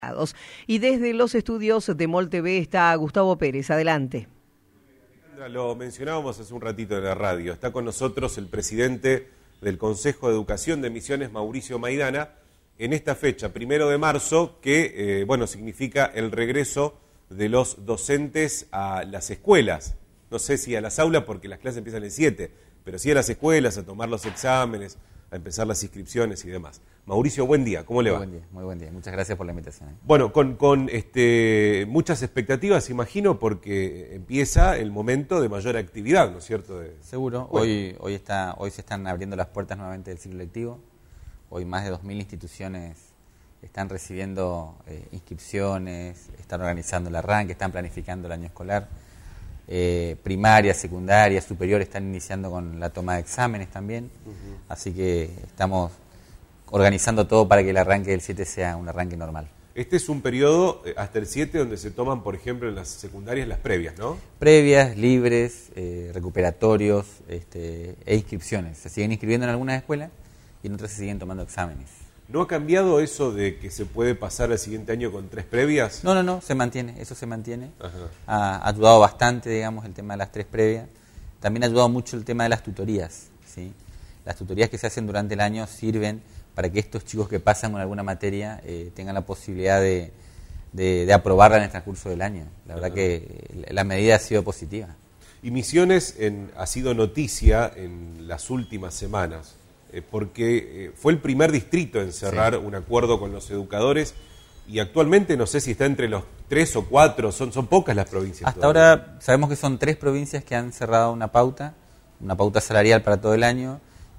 Y desde los estudios de MOL TV está Gustavo Pérez. Adelante. Lo mencionábamos hace un ratito en la radio. Está con nosotros el presidente del Consejo de Educación de Misiones, Mauricio Maidana, en esta fecha, 1 de marzo, que significa el regreso de los docentes a las escuelas. No sé si a las aulas, porque las clases empiezan el 7, pero sí a las escuelas, a tomar los exámenes, a empezar las inscripciones y demás. Mauricio, buen día, ¿cómo le va? Muy buen día. Muchas gracias por la invitación. Bueno, con muchas expectativas, imagino, porque empieza el momento de mayor actividad, ¿no es cierto? Seguro. Hoy se están abriendo las puertas nuevamente del ciclo lectivo. Hoy más de 2.000 instituciones están recibiendo inscripciones, están organizando el arranque, están planificando el año escolar. Primaria, secundaria, superior están iniciando con la toma de exámenes también. Así que estamos organizando todo para que el arranque del 7 sea un arranque normal. Este es un periodo hasta el 7 donde se toman, por ejemplo, en las secundarias las previas, ¿no? Previas, libres, recuperatorios e inscripciones. Se siguen inscribiendo en algunas escuelas y en otras se siguen tomando exámenes. ¿No ha cambiado eso de que se puede pasar al siguiente año con 3 previas? No, se mantiene, eso se mantiene. Ha ayudado bastante, digamos, el tema de las 3 previas. También ha ayudado mucho el tema de las tutorías, ¿sí? Las tutorías que se hacen durante el año sirven para que estos chicos que pasan con alguna materia tengan la posibilidad de aprobarla en el transcurso del año. La verdad que la medida ha sido positiva. Y Misiones ha sido noticia en las últimas semanas, porque fue el primer distrito en cerrar un acuerdo con los educadores y actualmente no sé si está entre los 3 o 4, son pocas las provincias. Hasta ahora sabemos que son 3 provincias que han cerrado una pauta salarial para todo el año.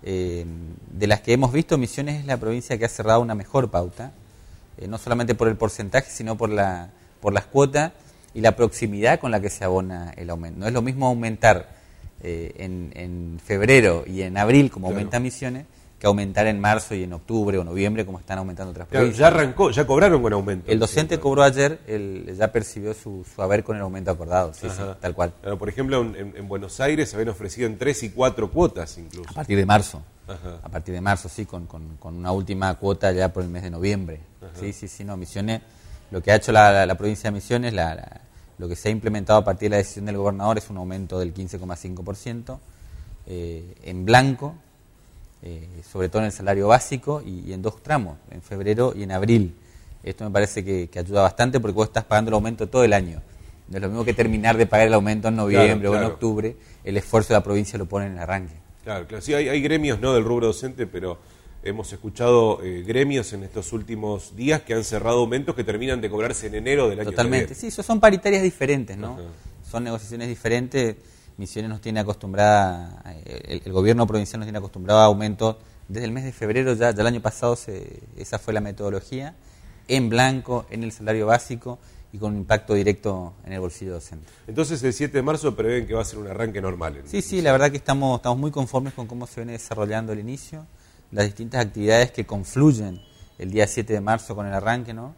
De las que hemos visto, Misiones es la provincia que ha cerrado una mejor pauta, no solamente por el porcentaje, sino por las cuotas y la proximidad con la que se abona el aumento. No es lo mismo aumentar en febrero y en abril, como aumenta Misiones, que aumentar en marzo y en octubre o noviembre, como están aumentando otras provincias. Ya arrancó, ya cobraron con aumento. El docente cobró ayer, ya percibió su haber con el aumento acordado, sí, tal cual. Claro, por ejemplo, en Buenos Aires se habían ofrecido en 3 y 4 cuotas incluso. A partir de marzo. A partir de marzo, sí, con una última cuota ya por el mes de noviembre. Sí, no, Misiones, lo que ha hecho la provincia de Misiones, lo que se ha implementado a partir de la decisión del gobernador es un aumento del 15,5% en blanco, sobre todo en el salario básico y en 2 tramos, en febrero y en abril. Esto me parece que ayuda bastante porque vos estás pagando el aumento todo el año. No es lo mismo que terminar de pagar el aumento en noviembre o en octubre. El esfuerzo de la provincia lo pone en el arranque. Claro, sí, hay gremios no del rubro docente, pero hemos escuchado gremios en estos últimos días que han cerrado aumentos que terminan de cobrarse en enero del año que viene. Totalmente, sí, son paritarias diferentes, ¿no? Son negociaciones diferentes. Misiones nos tiene acostumbrada, el gobierno provincial nos tiene acostumbrado a aumentos desde el mes de febrero, ya el año pasado esa fue la metodología, en blanco, en el salario básico y con un impacto directo en el bolsillo docente. Entonces el 7 de marzo prevén que va a ser un arranque normal. Sí, la verdad que estamos muy conformes con cómo se viene desarrollando el inicio, las distintas actividades que confluyen el día 7 de marzo con el arranque, ¿no?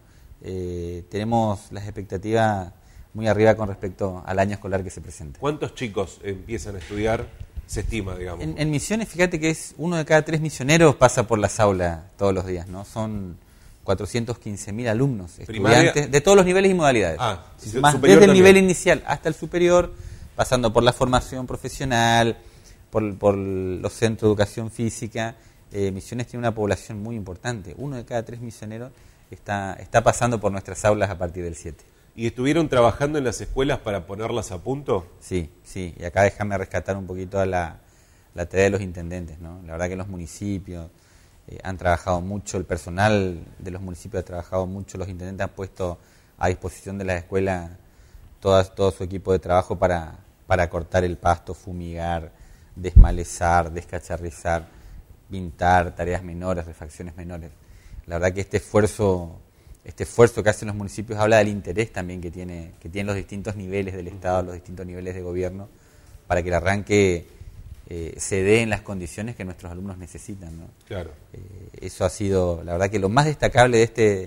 Tenemos las expectativas muy arriba con respecto al año escolar que se presenta. ¿Cuántos chicos empiezan a estudiar, se estima, digamos? En Misiones, fíjate que es 1 de cada 3 misioneros pasa por las aulas todos los días, ¿no? Son 415.000 alumnos, estudiantes de todos los niveles y modalidades. Desde el nivel inicial hasta el superior, pasando por la formación profesional, por los centros de educación física. Misiones tiene una población muy importante. 1 de cada 3 misioneros está pasando por nuestras aulas a partir del 7. ¿Y estuvieron trabajando en las escuelas para ponerlas a punto? Sí, y acá déjame rescatar un poquito la tarea de los intendentes, ¿no? La verdad que los municipios han trabajado mucho, el personal de los municipios ha trabajado mucho, los intendentes han puesto a disposición de las escuelas todo su equipo de trabajo para cortar el pasto, fumigar, desmalezar, descacharrizar, pintar, tareas menores, refacciones menores. La verdad que este esfuerzo que hacen los municipios habla del interés también que tienen los distintos niveles del Estado, los distintos niveles de gobierno, para que el arranque se dé en las condiciones que nuestros alumnos necesitan, ¿no? Claro. Eso ha sido, la verdad que lo más destacable de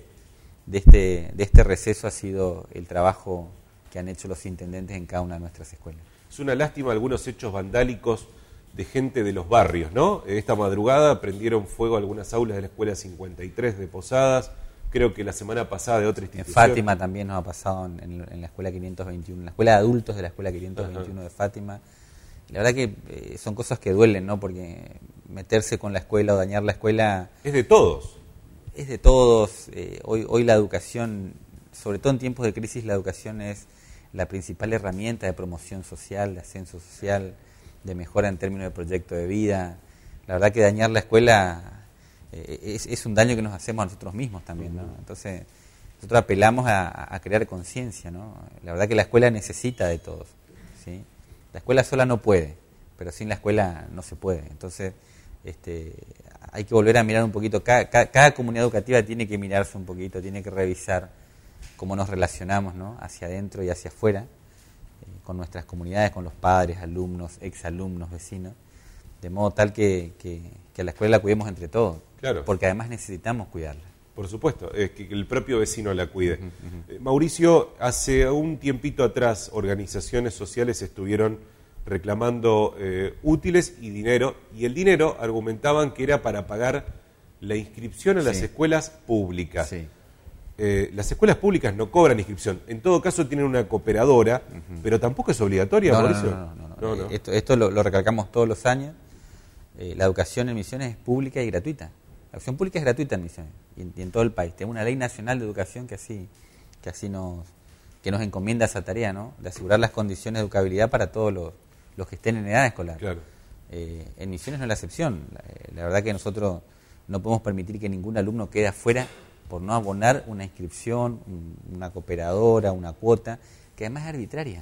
este receso ha sido el trabajo que han hecho los intendentes en cada una de nuestras escuelas. Es una lástima algunos hechos vandálicos de gente de los barrios, ¿no? Esta madrugada prendieron fuego algunas aulas de la Escuela 53 de Posadas, creo que la semana pasada de otra En institución. Fátima también nos ha pasado en la escuela 521, en la escuela de adultos de la escuela 521 de Fátima. La verdad que son cosas que duelen, ¿no? Porque meterse con la escuela o dañar la escuela... Es de todos. Es de todos. Hoy la educación, sobre todo en tiempos de crisis, la educación es la principal herramienta de promoción social, de ascenso social, de mejora en términos de proyecto de vida. La verdad que dañar la escuela es un daño que nos hacemos a nosotros mismos también, ¿no? Entonces, nosotros apelamos a crear conciencia, ¿no? La verdad que la escuela necesita de todos, ¿sí? La escuela sola no puede, pero sin la escuela no se puede. Entonces, hay que volver a mirar un poquito. Cada comunidad educativa tiene que mirarse un poquito, tiene que revisar cómo nos relacionamos, ¿no? Hacia adentro y hacia afuera, con nuestras comunidades, con los padres, alumnos, exalumnos, vecinos, de modo tal que a la escuela la cuidemos entre todos, Claro. Porque además necesitamos cuidarla. Por supuesto, es que el propio vecino la cuide. Mauricio, hace un tiempito atrás, organizaciones sociales estuvieron reclamando útiles y dinero, y el dinero argumentaban que era para pagar la inscripción a las escuelas públicas. Sí. Las escuelas públicas no cobran inscripción, en todo caso tienen una cooperadora, pero tampoco es obligatoria, Mauricio. No. Esto lo recalcamos todos los años. La educación en Misiones es pública y gratuita. La educación pública es gratuita en Misiones y en todo el país. Tenemos una ley nacional de educación que así nos encomienda esa tarea, ¿no? De asegurar las condiciones de educabilidad para todos los que estén en edad escolar. Claro. En Misiones no es la excepción. La verdad que nosotros no podemos permitir que ningún alumno quede afuera por no abonar una inscripción, una cooperadora, una cuota, que además es arbitraria.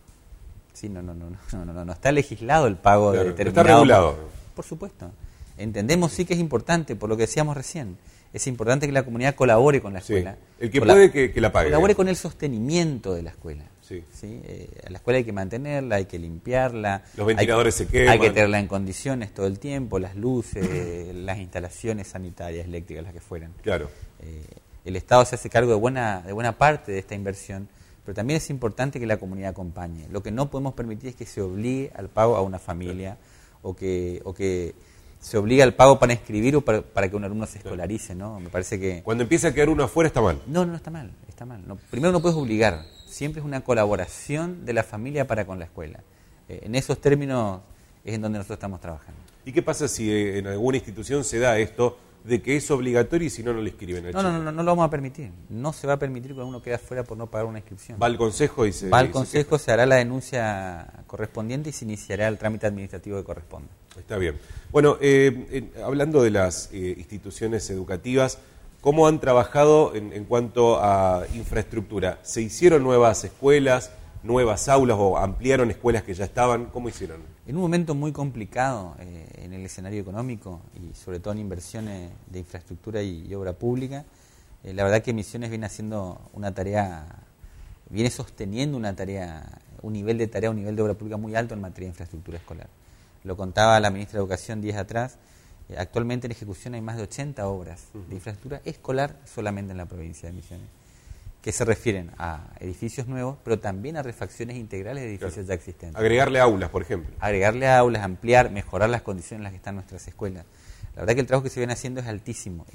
Sí, no está legislado el pago de determinado. Está regulado. Por supuesto. Entendemos sí que es importante, por lo que decíamos recién. Es importante que la comunidad colabore con la escuela. Sí. El que puede que la pague. Colabore con el sostenimiento de la escuela. Sí. ¿Sí? A la escuela hay que mantenerla, hay que limpiarla. Los ventiladores se queman. Hay que tenerla en condiciones todo el tiempo, las luces, las instalaciones sanitarias, eléctricas, las que fueran. Claro. El Estado se hace cargo de buena parte de esta inversión, pero también es importante que la comunidad acompañe. Lo que no podemos permitir es que se obligue al pago a una familia o que se obligue al pago para inscribir o para que un alumno se escolarice, ¿no? Me parece que... Cuando empieza a quedar uno afuera está mal. No está mal. No, primero no puedes obligar, siempre es una colaboración de la familia para con la escuela. En esos términos es en donde nosotros estamos trabajando. ¿Y qué pasa si en alguna institución se da esto de que es obligatorio y si no lo inscriben al chico? No lo vamos a permitir. No se va a permitir que uno quede afuera por no pagar una inscripción. Va al consejo y se... Va al consejo, se hará la denuncia correspondiente y se iniciará el trámite administrativo que corresponda. Está bien. Bueno, hablando de las instituciones educativas, ¿cómo han trabajado en cuanto a infraestructura? ¿Se hicieron nuevas escuelas, nuevas aulas o ampliaron escuelas que ya estaban? ¿Cómo hicieron? En un momento muy complicado en el escenario económico y sobre todo en inversiones de infraestructura y obra pública, la verdad que Misiones viene haciendo una tarea, viene sosteniendo un nivel de obra pública muy alto en materia de infraestructura escolar. Lo contaba la ministra de Educación días atrás. Actualmente en ejecución hay más de 80 obras de infraestructura escolar solamente en la provincia de Misiones, que se refieren a edificios nuevos, pero también a refacciones integrales de edificios ya existentes. Agregarle aulas, por ejemplo. Agregarle aulas, ampliar, mejorar las condiciones en las que están nuestras escuelas. La verdad que el trabajo que se viene haciendo es altísimo.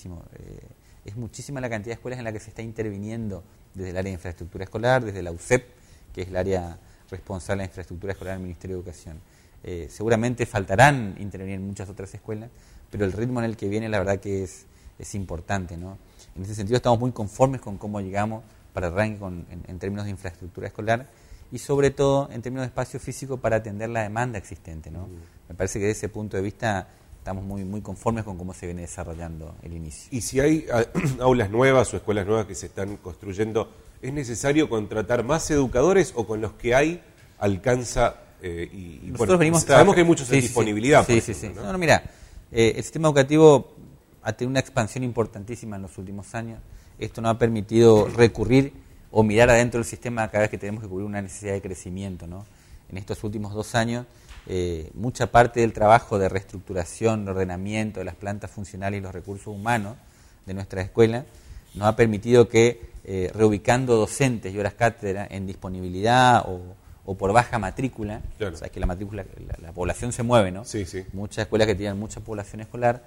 Es muchísima la cantidad de escuelas en la que se está interviniendo desde el área de infraestructura escolar, desde la UCEP, que es el área responsable de infraestructura escolar del Ministerio de Educación. Seguramente faltarán intervenir en muchas otras escuelas, pero el ritmo en el que viene la verdad que es importante, ¿no? En ese sentido estamos muy conformes con cómo llegamos para arranque en términos de infraestructura escolar y sobre todo en términos de espacio físico para atender la demanda existente, ¿no? Me parece que desde ese punto de vista estamos muy conformes con cómo se viene desarrollando el inicio. Y si hay aulas nuevas o escuelas nuevas que se están construyendo, ¿es necesario contratar más educadores o con los que hay alcanza? Nosotros venimos sabemos que hay muchos en disponibilidad. Sí. ¿No? Mira, el sistema educativo ha tenido una expansión importantísima en los últimos años. Esto nos ha permitido recurrir o mirar adentro del sistema cada vez que tenemos que cubrir una necesidad de crecimiento, ¿no? En estos últimos 2 años, mucha parte del trabajo de reestructuración, de ordenamiento de las plantas funcionales y los recursos humanos de nuestra escuela nos ha permitido que, reubicando docentes y horas cátedra en disponibilidad o por baja matrícula, claro. O sea, que la matrícula, la población se mueve, ¿no? Sí. Muchas escuelas que tienen mucha población escolar,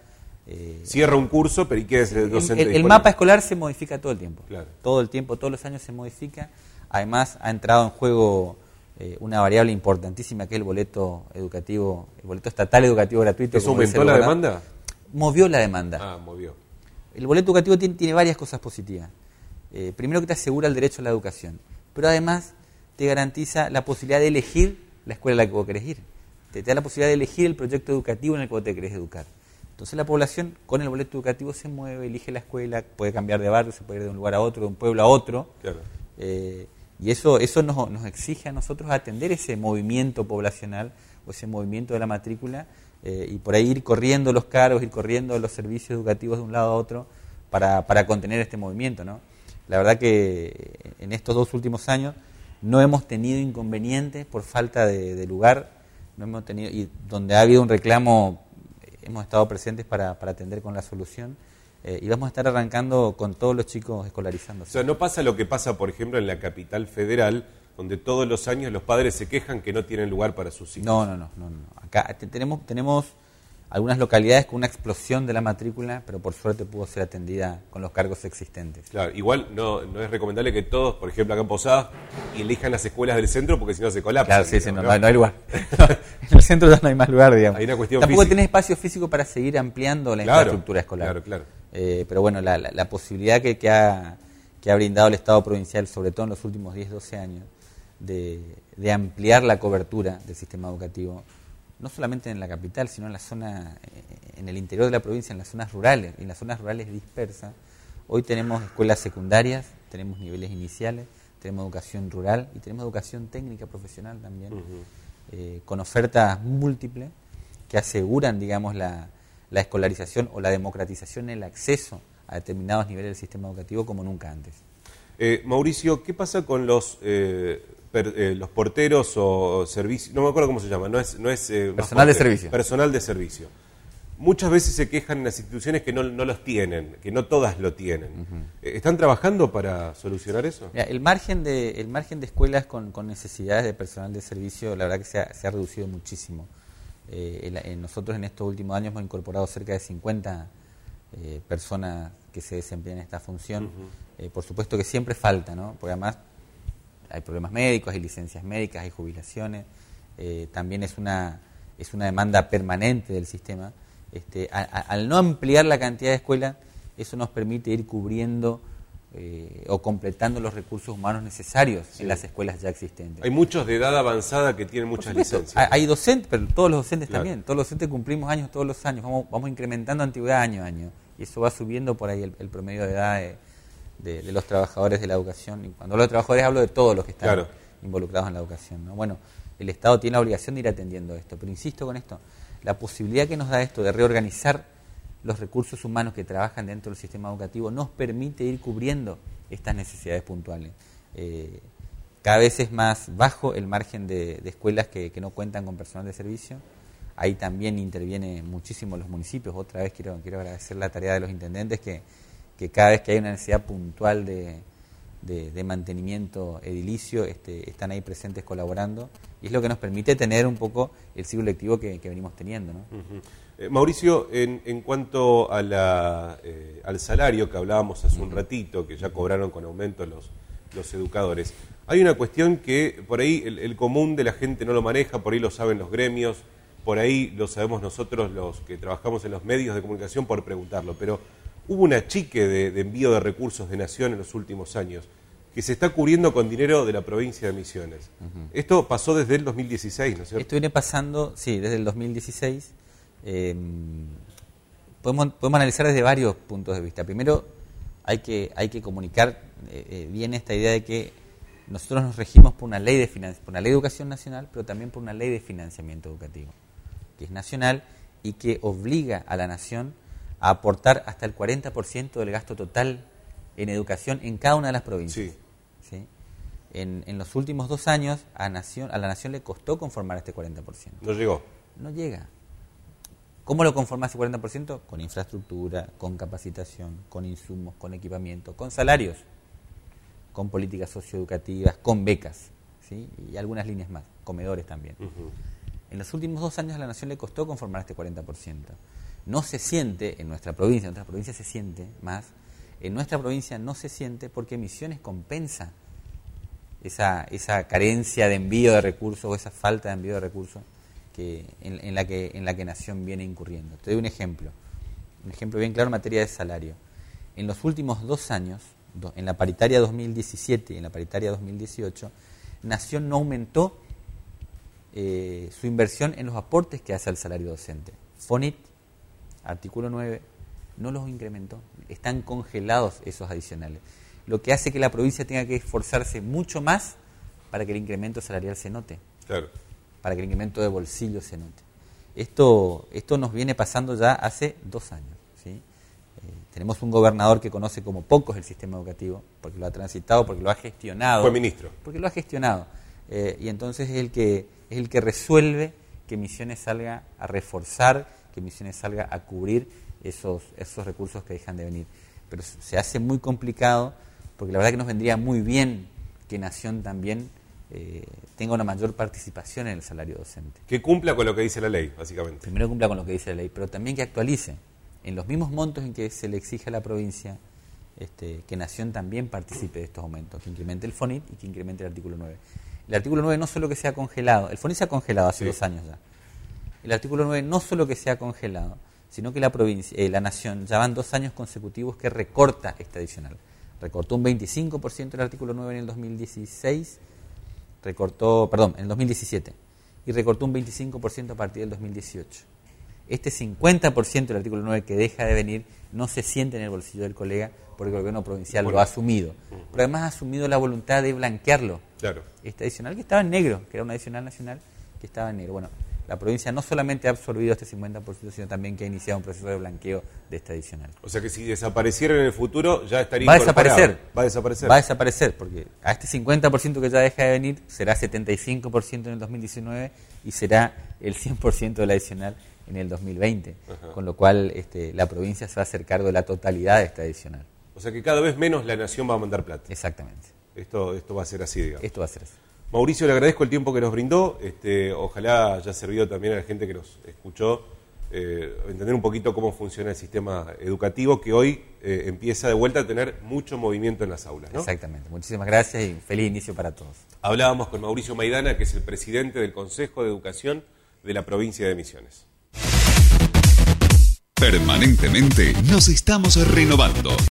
Cierra un curso, pero ¿y qué es el docente? El mapa escolar se modifica todo el tiempo. Claro. Todo el tiempo, todos los años se modifica. Además, ha entrado en juego una variable importantísima que es el boleto educativo, el boleto estatal educativo gratuito. ¿Eso aumentó la demanda? Movió la demanda. Ah, movió. El boleto educativo tiene varias cosas positivas. Primero, que te asegura el derecho a la educación, pero además te garantiza la posibilidad de elegir la escuela a la que vos querés ir. Te da la posibilidad de elegir el proyecto educativo en el que vos te querés educar. Entonces la población con el boleto educativo se mueve, elige la escuela, puede cambiar de barrio, se puede ir de un lugar a otro, de un pueblo a otro. Claro. Y eso nos exige a nosotros atender ese movimiento poblacional o ese movimiento de la matrícula y por ahí ir corriendo los cargos, ir corriendo los servicios educativos de un lado a otro para contener este movimiento, ¿no? La verdad que en estos 2 últimos años no hemos tenido inconvenientes por falta de lugar, no hemos tenido, y donde ha habido un reclamo hemos estado presentes para atender con la solución. Y vamos a estar arrancando con todos los chicos escolarizándose. O sea, no pasa lo que pasa, por ejemplo, en la capital federal, donde todos los años los padres se quejan que no tienen lugar para sus hijos. No. Acá tenemos algunas localidades con una explosión de la matrícula, pero por suerte pudo ser atendida con los cargos existentes. Claro, igual no es recomendable que todos, por ejemplo, acá en Posadas, elijan las escuelas del centro porque si no se colapsan. Claro, sí, no hay lugar. En el centro ya no hay más lugar, digamos. Hay una cuestión Tampoco física. tenés espacio físico para seguir ampliando la infraestructura escolar. Claro. Pero bueno, la posibilidad que ha brindado el Estado provincial, sobre todo en los últimos 10, 12 años, de ampliar la cobertura del sistema educativo, no solamente en la capital, sino en la zona, en el interior de la provincia, en las zonas rurales, y en las zonas rurales dispersas. Hoy tenemos escuelas secundarias, tenemos niveles iniciales, tenemos educación rural y tenemos educación técnica profesional también, con ofertas múltiples que aseguran, digamos, la escolarización o la democratización en el acceso a determinados niveles del sistema educativo como nunca antes. Mauricio, ¿qué pasa con los porteros o servicios? No me acuerdo cómo se llama, no es personal de servicio. Personal de servicio. Muchas veces se quejan en las instituciones que no los tienen, que no todas lo tienen. ¿Están trabajando para solucionar eso? Mira, el margen de escuelas con necesidades de personal de servicio, la verdad que se ha reducido muchísimo. Nosotros en estos últimos años hemos incorporado cerca de 50 personas que se desempeñan en esta función. Por supuesto que siempre falta, ¿no? Porque además hay problemas médicos, hay licencias médicas, hay jubilaciones. También es una demanda permanente del sistema. Al no ampliar la cantidad de escuelas, eso nos permite ir cubriendo o completando los recursos humanos necesarios en las escuelas ya existentes. Hay muchos de edad avanzada que tienen muchas licencias. Hay docentes, pero todos los docentes también. Todos los docentes cumplimos años todos los años. Vamos incrementando antigüedad año a año. Y eso va subiendo por ahí el promedio de edad de los trabajadores de la educación. Y cuando hablo de trabajadores hablo de todos los que están involucrados en la educación, ¿no? Bueno, el Estado tiene la obligación de ir atendiendo esto. Pero insisto con esto, la posibilidad que nos da esto de reorganizar los recursos humanos que trabajan dentro del sistema educativo nos permite ir cubriendo estas necesidades puntuales. Cada vez es más bajo el margen de escuelas que no cuentan con personal de servicio. Ahí también interviene muchísimo los municipios. Otra vez quiero agradecer la tarea de los intendentes que cada vez que hay una necesidad puntual de mantenimiento edilicio están ahí presentes colaborando, y es lo que nos permite tener un poco el ciclo lectivo que venimos teniendo, ¿no? Mauricio, en cuanto a al salario que hablábamos hace un ratito, que ya cobraron con aumento los educadores, hay una cuestión que por ahí el común de la gente no lo maneja, por ahí lo saben los gremios, por ahí lo sabemos nosotros los que trabajamos en los medios de comunicación por preguntarlo, pero hubo un achique de envío de recursos de Nación en los últimos años, que se está cubriendo con dinero de la provincia de Misiones. Esto pasó desde el 2016, ¿no es cierto? Esto viene pasando, sí, desde el 2016. Podemos analizar desde varios puntos de vista. Primero, hay que comunicar bien esta idea de que nosotros nos regimos por una ley por una ley de educación nacional, pero también por una ley de financiamiento educativo, que es nacional y que obliga a la Nación a aportar hasta el 40% del gasto total en educación en cada una de las provincias. ¿Sí? En los últimos 2 años a la Nación le costó conformar este 40%. No llegó. No llega. ¿Cómo lo conforma ese 40%? Con infraestructura, con capacitación, con insumos, con equipamiento, con salarios, con políticas socioeducativas, con becas, ¿sí? Y algunas líneas más, comedores también. En los últimos 2 años a la Nación le costó conformar este 40%. no se siente en nuestra provincia, en otras provincias se siente más, en nuestra provincia no se siente porque Misiones compensa esa carencia de envío de recursos o esa falta de envío de recursos en la que Nación viene incurriendo. Te doy un ejemplo bien claro en materia de salario. En los últimos 2 años, en la paritaria 2017 y en la paritaria 2018, Nación no aumentó su inversión en los aportes que hace al salario docente. FONIT, artículo 9, no los incrementó. Están congelados esos adicionales. Lo que hace que la provincia tenga que esforzarse mucho más para que el incremento salarial se note. Claro. Para que el incremento de bolsillo se note. Esto nos viene pasando ya hace 2 años. ¿Sí? Tenemos un gobernador que conoce como pocos el sistema educativo, porque lo ha transitado, porque lo ha gestionado. Fue ministro. Porque lo ha gestionado. Y entonces es el que resuelve que Misiones salga a reforzar, que Misiones salga a cubrir esos recursos que dejan de venir. Pero se hace muy complicado, porque la verdad que nos vendría muy bien que Nación también tenga una mayor participación en el salario docente. Que cumpla con lo que dice la ley, básicamente. Primero cumpla con lo que dice la ley, pero también que actualice en los mismos montos en que se le exige a la provincia que Nación también participe de estos aumentos, que incremente el FONIT y que incremente el artículo 9. El artículo 9 no solo que se ha congelado, el FONIT se ha congelado hace 2 años ya. El artículo 9 no solo que se ha congelado, sino que la Nación ya van 2 años consecutivos que recorta este adicional. Recortó un 25% el artículo 9 en el 2016, en el 2017, y recortó un 25% a partir del 2018. Este 50% del artículo 9 que deja de venir no se siente en el bolsillo del colega porque el gobierno provincial lo ha asumido. Pero además ha asumido la voluntad de blanquearlo. Claro. Este adicional que estaba en negro, que era un adicional nacional que estaba en negro. Bueno, la provincia no solamente ha absorbido este 50%, sino también que ha iniciado un proceso de blanqueo de este adicional. O sea que si desapareciera en el futuro, ya estaría Va a incorporado. desaparecer. Va a desaparecer, porque a este 50% que ya deja de venir, será 75% en el 2019 y será el 100% del adicional en el 2020. Ajá. Con lo cual la provincia se va a hacer cargo de la totalidad de este adicional. O sea que cada vez menos la Nación va a mandar plata. Exactamente. Esto va a ser así, digamos. Esto va a ser así. Mauricio, le agradezco el tiempo que nos brindó. Ojalá haya servido también a la gente que nos escuchó entender un poquito cómo funciona el sistema educativo, que hoy empieza de vuelta a tener mucho movimiento en las aulas, ¿no? Exactamente. Muchísimas gracias y feliz inicio para todos. Hablábamos con Mauricio Maidana, que es el presidente del Consejo de Educación de la provincia de Misiones. Permanentemente nos estamos renovando.